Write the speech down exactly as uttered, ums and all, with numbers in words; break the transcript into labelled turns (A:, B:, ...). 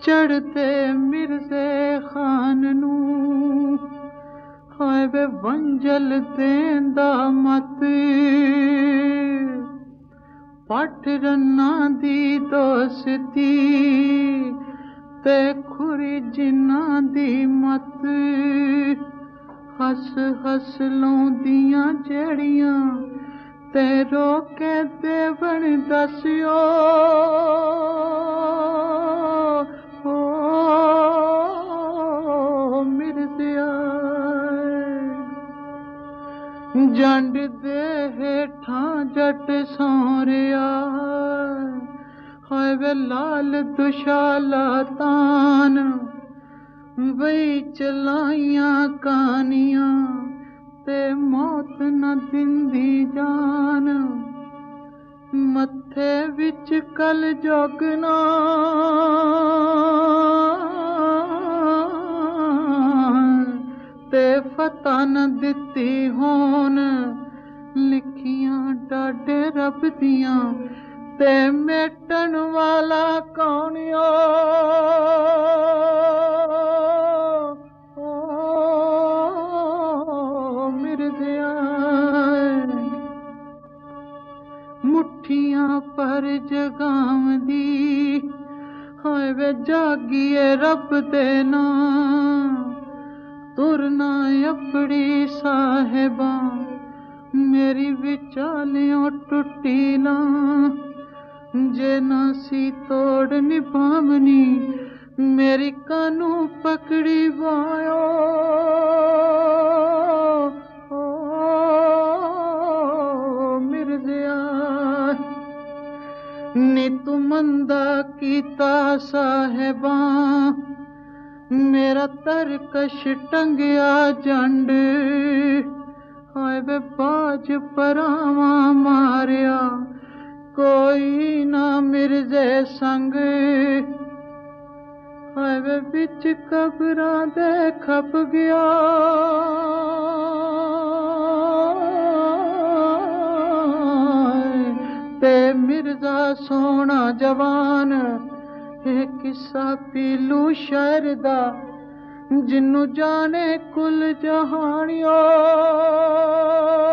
A: चढ़ते मिर्जे खान नू हाय वे वंजल देंदा मत पट रन्ना दी दोस्ती ते खुरी जिन्ना दी मत हस हस लौंदियां जेड़ियां ते रोके देवन दस्यो ओ मिर्ज़िया जंड दे हेठां जट सौरिया हाय वे लाल दुशाला तान वही चलाइयां कहानियां ते मौत न दिंदी जान मत्थे विच कल जोगना ते फता न दित्ती होन लिखियां डाडे रब दियां ते मेटन वाला कौनियो मुठियां पर जगावदी हाय वे जागिए रब दे नाम तुरना अपड़ी साहिबा मेरी विचालियों टुटी ना जे ना सी तोड़ निभावनी मेरी कानू पकड़ी वायो नी तू मंदा कीता साहिबा मेरा तरकश टंगिया जंड हाय वे बाज परावा मारिया कोई ना मिर्जे संग हाय वे बिच कबरां दे खप गया ते मिर्जा सोना जवान ए किस्सा पीलू शहर दा जिन्नू जाने कुल जहानियो